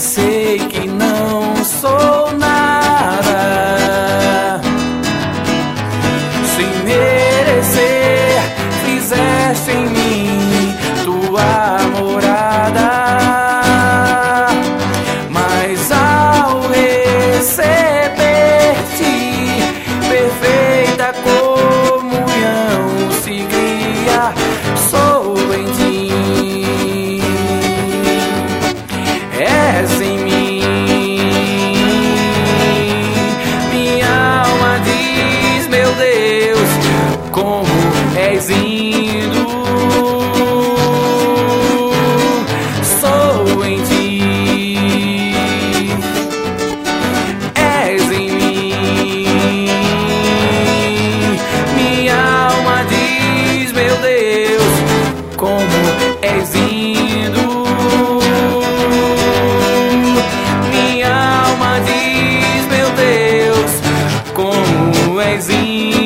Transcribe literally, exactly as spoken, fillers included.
sei que não sou nada. Sem merecer, fizeste em mim tua morada. Mas ao receber-te, perfeita comunhão se cria, sou em ti. És em mim, minha alma diz, meu Deus, como és lindo. Sou em ti, és em mim, minha alma diz, meu Deus, como és lindo. Como és lindo.